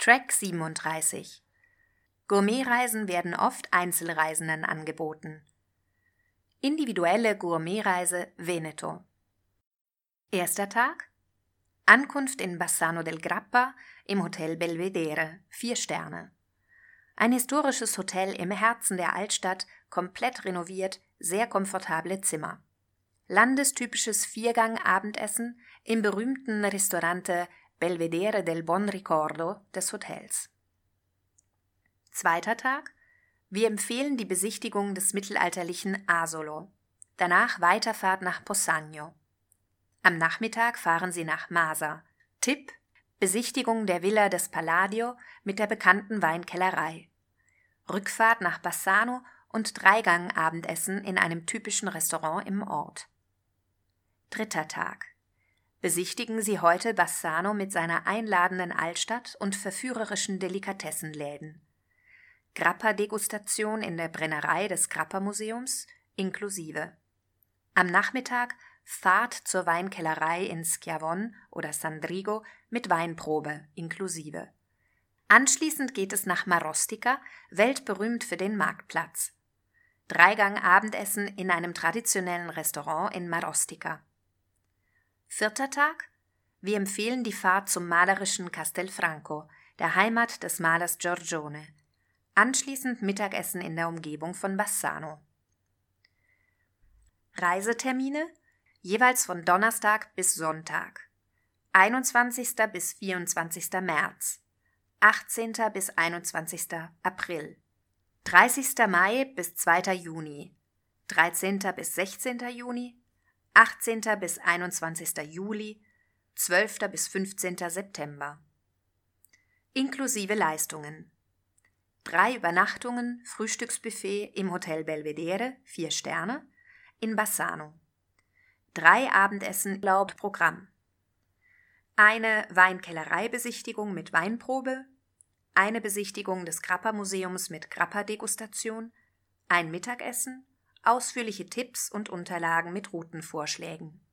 Track 37. Gourmetreisen werden oft Einzelreisenden angeboten. Individuelle Gourmetreise Veneto. Erster Tag: Ankunft in Bassano del Grappa im Hotel Belvedere, 4 Sterne. Ein historisches Hotel im Herzen der Altstadt, komplett renoviert, sehr komfortable Zimmer. Landestypisches Viergang-Abendessen im berühmten Ristorante Belvedere del Buon Ricordo des Hotels. Zweiter Tag: Wir empfehlen die Besichtigung des mittelalterlichen Asolo. Danach Weiterfahrt nach Possagno. Am Nachmittag fahren Sie nach Masa. Tipp: Besichtigung der Villa des Palladio mit der bekannten Weinkellerei. Rückfahrt nach Bassano und 3-Gang-Abendessen in einem typischen Restaurant im Ort. Dritter Tag: Besichtigen Sie heute Bassano mit seiner einladenden Altstadt und verführerischen Delikatessenläden. Grappa-Degustation in der Brennerei des Grappa-Museums inklusive. Am Nachmittag Fahrt zur Weinkellerei in Schiavon oder Sandrigo mit Weinprobe inklusive. Anschließend geht es nach Marostica, weltberühmt für den Marktplatz. 3-Gang-Abendessen in einem traditionellen Restaurant in Marostica. Vierter Tag: Wir empfehlen die Fahrt zum malerischen Castelfranco, der Heimat des Malers Giorgione. Anschließend Mittagessen in der Umgebung von Bassano. Reisetermine jeweils von Donnerstag bis Sonntag. 21. bis 24. März, 18. bis 21. April, 30. Mai bis 2. Juni, 13. bis 16. Juni, 18. bis 21. Juli, 12. bis 15. September. Inklusive Leistungen: 3 Übernachtungen, Frühstücksbuffet im Hotel Belvedere, 4 Sterne, in Bassano. 3 Abendessen laut Programm. Eine Weinkellereibesichtigung mit Weinprobe, eine Besichtigung des Grappa-Museums mit Grappa-Degustation, ein Mittagessen, ausführliche Tipps und Unterlagen mit Routenvorschlägen.